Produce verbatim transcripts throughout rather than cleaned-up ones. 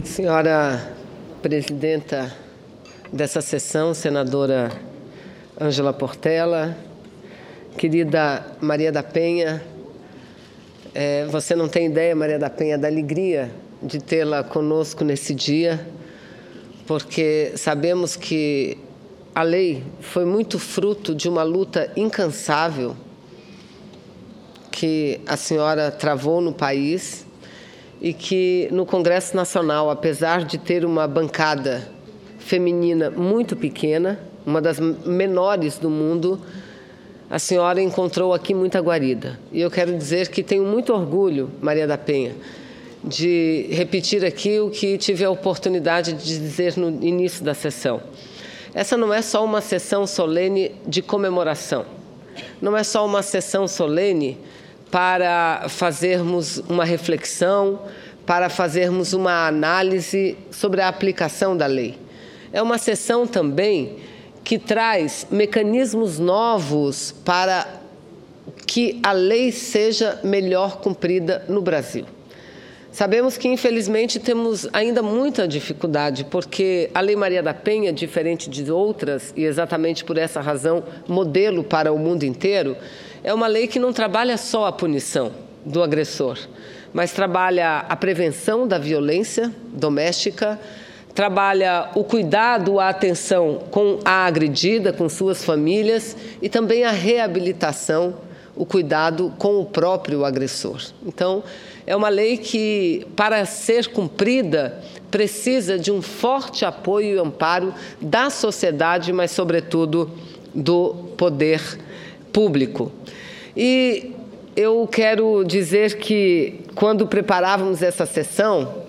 Senhora presidenta dessa sessão, senadora Ângela Portela, querida Maria da Penha, é, você não tem ideia, Maria da Penha, da alegria de tê-la conosco nesse dia, porque sabemos que a lei foi muito fruto de uma luta incansável que a senhora travou no país e que no Congresso Nacional, apesar de ter uma bancada feminina muito pequena, uma das menores do mundo, a senhora encontrou aqui muita guarida. E eu quero dizer que tenho muito orgulho, Maria da Penha, de repetir aqui o que tive a oportunidade de dizer no início da sessão. Essa não é só uma sessão solene de comemoração, não é só uma sessão solene para fazermos uma reflexão, para fazermos uma análise sobre a aplicação da lei. É uma sessão também que traz mecanismos novos para que a lei seja melhor cumprida no Brasil. Sabemos que, infelizmente, temos ainda muita dificuldade, porque a Lei Maria da Penha, diferente de outras, e exatamente por essa razão, modelo para o mundo inteiro, é uma lei que não trabalha só a punição do agressor, mas trabalha a prevenção da violência doméstica, trabalha o cuidado, a atenção com a agredida, com suas famílias, e também a reabilitação, o cuidado com o próprio agressor. Então, é uma lei que, para ser cumprida, precisa de um forte apoio e amparo da sociedade, mas, sobretudo, do poder público. E eu quero dizer que, quando preparávamos essa sessão,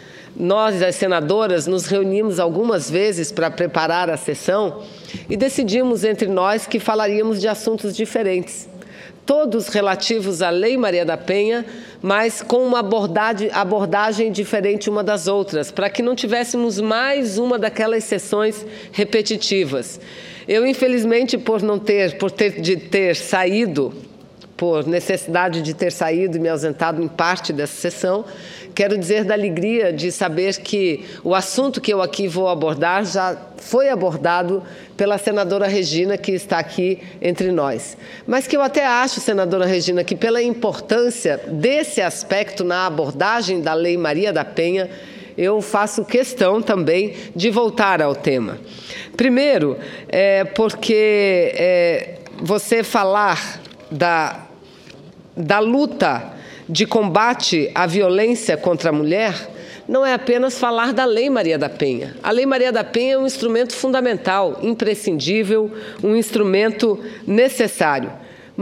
nós, as senadoras, nos reunimos algumas vezes para preparar a sessão e decidimos entre nós que falaríamos de assuntos diferentes, todos relativos à Lei Maria da Penha, mas com uma abordagem, abordagem diferente uma das outras, para que não tivéssemos mais uma daquelas sessões repetitivas. Eu, infelizmente, por não ter, por ter de ter saído, por necessidade de ter saído e me ausentado em parte dessa sessão, quero dizer da alegria de saber que o assunto que eu aqui vou abordar já foi abordado pela senadora Regina, que está aqui entre nós. Mas que eu até acho, senadora Regina, que pela importância desse aspecto na abordagem da Lei Maria da Penha, eu faço questão também de voltar ao tema. Primeiro, é porque é, você falar da, da luta de combate à violência contra a mulher não é apenas falar da Lei Maria da Penha. A Lei Maria da Penha é um instrumento fundamental, imprescindível, um instrumento necessário,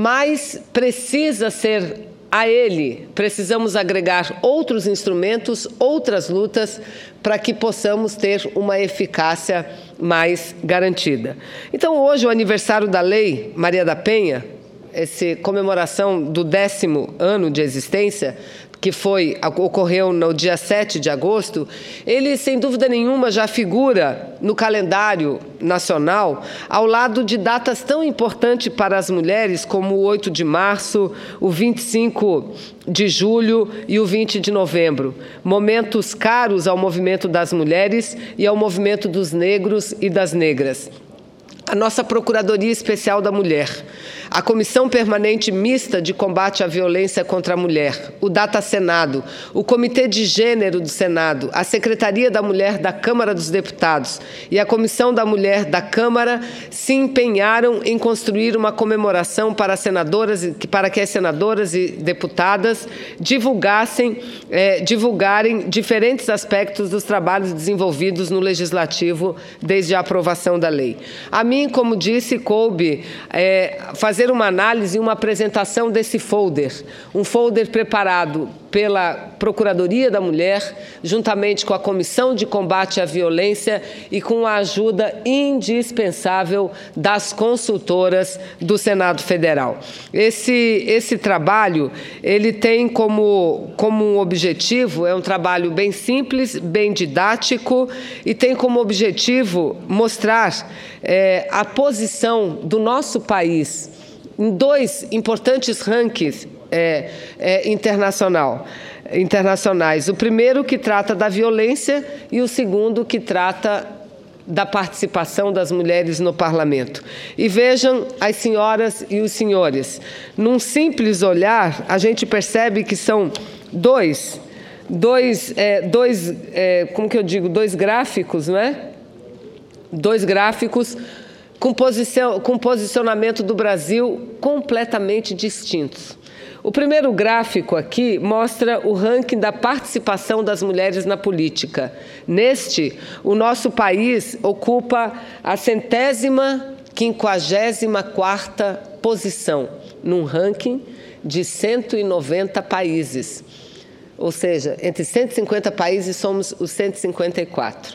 mas precisa ser a ele, precisamos agregar outros instrumentos, outras lutas, para que possamos ter uma eficácia mais garantida. Então, hoje, o aniversário da Lei Maria da Penha, essa comemoração do décimo ano de existência, que foi, ocorreu no dia sete de agosto, ele, sem dúvida nenhuma, já figura no calendário nacional ao lado de datas tão importantes para as mulheres como o oito de março, o vinte e cinco de julho e o vinte de novembro, momentos caros ao movimento das mulheres e ao movimento dos negros e das negras. A nossa Procuradoria Especial da Mulher, a Comissão Permanente Mista de Combate à Violência contra a Mulher, o Data Senado, o Comitê de Gênero do Senado, a Secretaria da Mulher da Câmara dos Deputados e a Comissão da Mulher da Câmara se empenharam em construir uma comemoração para, senadoras, para que as senadoras e deputadas divulgassem, eh, divulgarem diferentes aspectos dos trabalhos desenvolvidos no Legislativo desde a aprovação da lei. A mim, como disse, coube é, fazer uma análise e uma apresentação desse folder, um folder preparado pela Procuradoria da Mulher, juntamente com a Comissão de Combate à Violência e com a ajuda indispensável das consultoras do Senado Federal. Esse, esse trabalho, ele tem como, como um objetivo, é um trabalho bem simples, bem didático, e tem como objetivo mostrar é, a posição do nosso país em dois importantes rankings é, é, internacional. internacionais. O primeiro que trata da violência e o segundo que trata da participação das mulheres no parlamento. E vejam as senhoras e os senhores, num simples olhar, a gente percebe que são dois, dois, é, dois é, como que eu digo, dois gráficos, não é? Dois gráficos com, posição, com posicionamento do Brasil completamente distintos. O primeiro gráfico aqui mostra o ranking da participação das mulheres na política. Neste, o nosso país ocupa a centésima, quinquagésima quarta posição, num ranking de cento e noventa países. Ou seja, entre cento e cinquenta países somos os cento e cinquenta e quatro.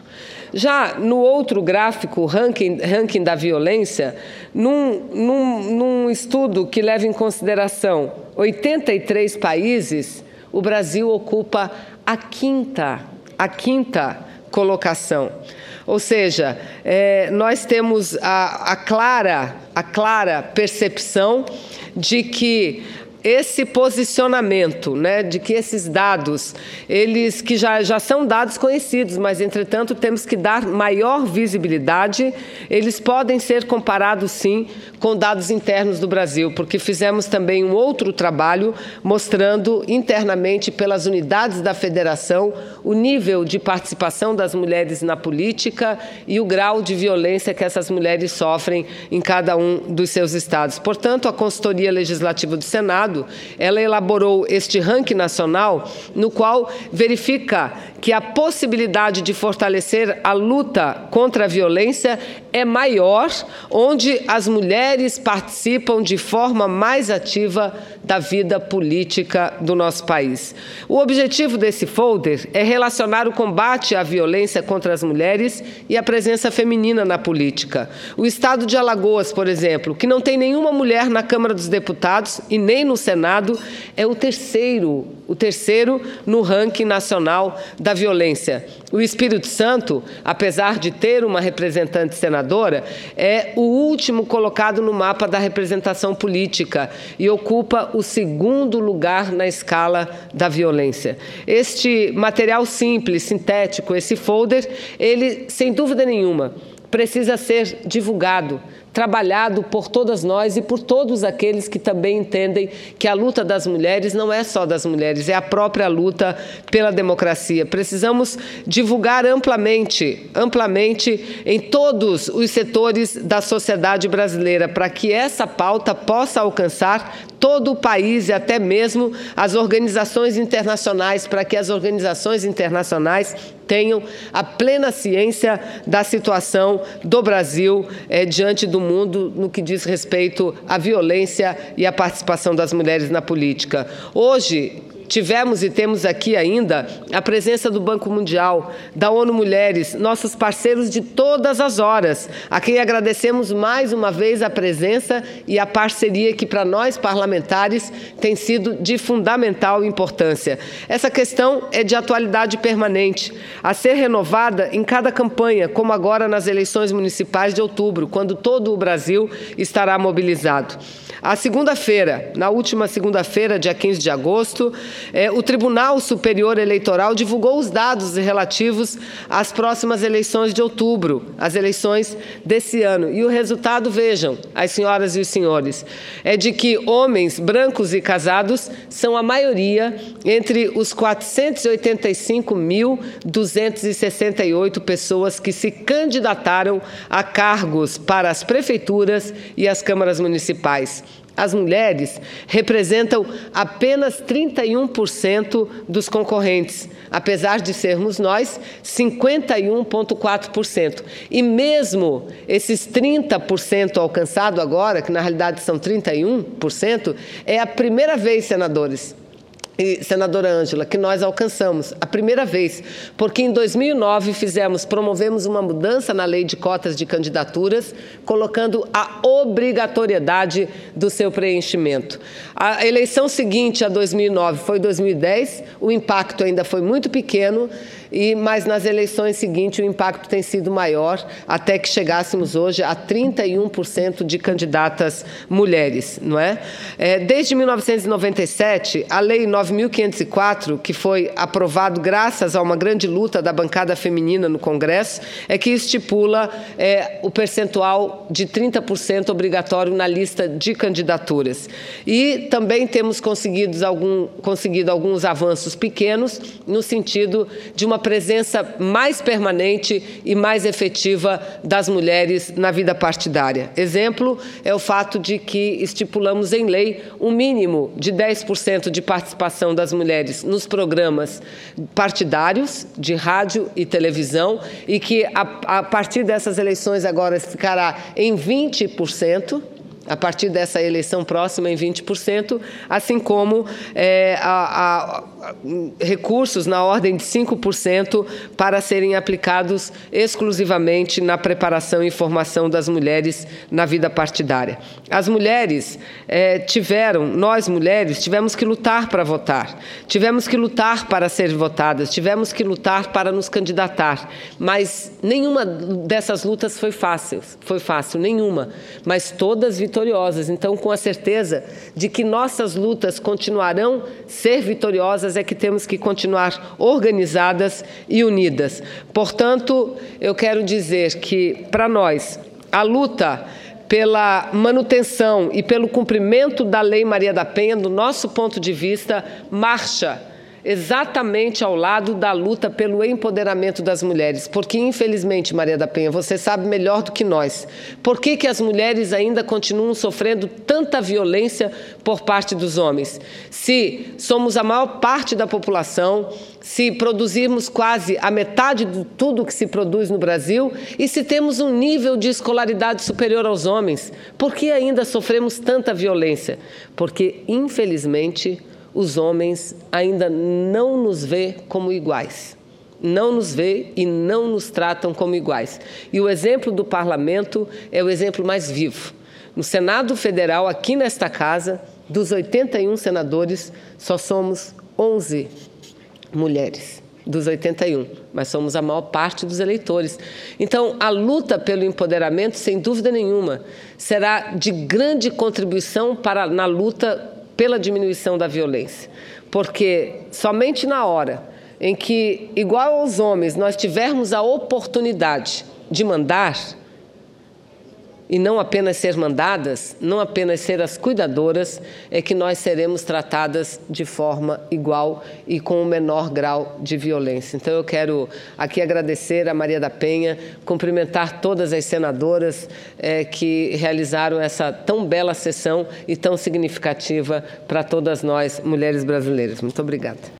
Já no outro gráfico, o ranking, ranking da violência, num, num, num estudo que leva em consideração oitenta e três países, o Brasil ocupa a quinta, a quinta colocação. Ou seja, é, nós temos a, a, clara, a clara percepção de que esse posicionamento, né, de que esses dados, eles que já, já são dados conhecidos, mas, entretanto, temos que dar maior visibilidade, eles podem ser comparados, sim, com dados internos do Brasil, porque fizemos também um outro trabalho mostrando internamente pelas unidades da federação o nível de participação das mulheres na política e o grau de violência que essas mulheres sofrem em cada um dos seus estados. Portanto, a Consultoria Legislativa do Senado, ela elaborou este ranking nacional, no qual verifica que a possibilidade de fortalecer a luta contra a violência é maior, onde as mulheres participam de forma mais ativa da vida política do nosso país. O objetivo desse folder é relacionar o combate à violência contra as mulheres e a presença feminina na política. O estado de Alagoas, por exemplo, que não tem nenhuma mulher na Câmara dos Deputados e nem no Senado, é o terceiro, o terceiro no ranking nacional da violência. O Espírito Santo, apesar de ter uma representante senadora, é o último colocado no mapa da representação política e ocupa o segundo lugar na escala da violência. Este material simples, sintético, esse folder, ele, sem dúvida nenhuma, precisa ser divulgado, trabalhado por todas nós e por todos aqueles que também entendem que a luta das mulheres não é só das mulheres, é a própria luta pela democracia. Precisamos divulgar amplamente, amplamente em todos os setores da sociedade brasileira, para que essa pauta possa alcançar todo o país e até mesmo as organizações internacionais, para que as organizações internacionais tenham a plena ciência da situação do Brasil eh, diante do mundo no que diz respeito à violência e à participação das mulheres na política. Hoje, tivemos e temos aqui ainda a presença do Banco Mundial, da ONU Mulheres, nossos parceiros de todas as horas, a quem agradecemos mais uma vez a presença e a parceria que para nós parlamentares tem sido de fundamental importância. Essa questão é de atualidade permanente, a ser renovada em cada campanha, como agora nas eleições municipais de outubro, quando todo o Brasil estará mobilizado. A segunda-feira, na última segunda-feira, dia quinze de agosto, eh, o Tribunal Superior Eleitoral divulgou os dados relativos às próximas eleições de outubro, as eleições desse ano. E o resultado, vejam, as senhoras e os senhores, é de que homens brancos e casados são a maioria entre os quatrocentos e oitenta e cinco mil, duzentas e sessenta e oito pessoas que se candidataram a cargos para as prefeituras e as câmaras municipais. As mulheres representam apenas trinta e um por cento dos concorrentes, apesar de sermos nós cinquenta e um vírgula quatro por cento. E mesmo esses trinta por cento alcançado agora, que na realidade são trinta e um por cento, é a primeira vez, senadores, e senadora Ângela, que nós alcançamos a primeira vez, porque em dois mil e nove fizemos, promovemos uma mudança na lei de cotas de candidaturas, colocando a obrigatoriedade do seu preenchimento. A eleição seguinte a dois mil e nove foi dois mil e dez, o impacto ainda foi muito pequeno e, mas nas eleições seguintes o impacto tem sido maior, até que chegássemos hoje a trinta e um por cento de candidatas mulheres, não é? É, desde mil novecentos e noventa e sete, a Lei nove mil quinhentos e quatro, que foi aprovado graças a uma grande luta da bancada feminina no Congresso, é que estipula é, o percentual de trinta por cento obrigatório na lista de candidaturas. E também temos conseguido, algum, conseguido alguns avanços pequenos no sentido de uma presença mais permanente e mais efetiva das mulheres na vida partidária. Exemplo é o fato de que estipulamos em lei um mínimo de dez por cento de participação das mulheres nos programas partidários de rádio e televisão e que a, a partir dessas eleições agora ficará em vinte por cento. A partir dessa eleição próxima em vinte por cento, assim como é, a, a, recursos na ordem de cinco por cento para serem aplicados exclusivamente na preparação e formação das mulheres na vida partidária. As mulheres é, tiveram, nós mulheres, tivemos que lutar para votar, tivemos que lutar para ser votadas, tivemos que lutar para nos candidatar, mas nenhuma dessas lutas foi fácil, foi fácil, nenhuma, mas todas vitoriosas. Vitoriosas. Então, com a certeza de que nossas lutas continuarão ser vitoriosas, é que temos que continuar organizadas e unidas. Portanto, eu quero dizer que, para nós, a luta pela manutenção e pelo cumprimento da Lei Maria da Penha, do nosso ponto de vista, marcha exatamente ao lado da luta pelo empoderamento das mulheres. Porque, infelizmente, Maria da Penha, você sabe melhor do que nós, por que que as mulheres ainda continuam sofrendo tanta violência por parte dos homens? Se somos a maior parte da população, se produzirmos quase a metade de tudo que se produz no Brasil e se temos um nível de escolaridade superior aos homens, por que ainda sofremos tanta violência? Porque, infelizmente, os homens ainda não nos vê como iguais, não nos vê e não nos tratam como iguais. E o exemplo do parlamento é o exemplo mais vivo. No Senado Federal, aqui nesta casa, dos oitenta e um senadores, só somos onze mulheres, dos oitenta e um, mas somos a maior parte dos eleitores. Então, a luta pelo empoderamento, sem dúvida nenhuma, será de grande contribuição para, na luta pela diminuição da violência, porque somente na hora em que, igual aos homens, nós tivermos a oportunidade de mandar, e não apenas ser mandadas, não apenas ser as cuidadoras, é que nós seremos tratadas de forma igual e com o menor grau de violência. Então, eu quero aqui agradecer a Maria da Penha, cumprimentar todas as senadoras é, que realizaram essa tão bela sessão e tão significativa para todas nós, mulheres brasileiras. Muito obrigada.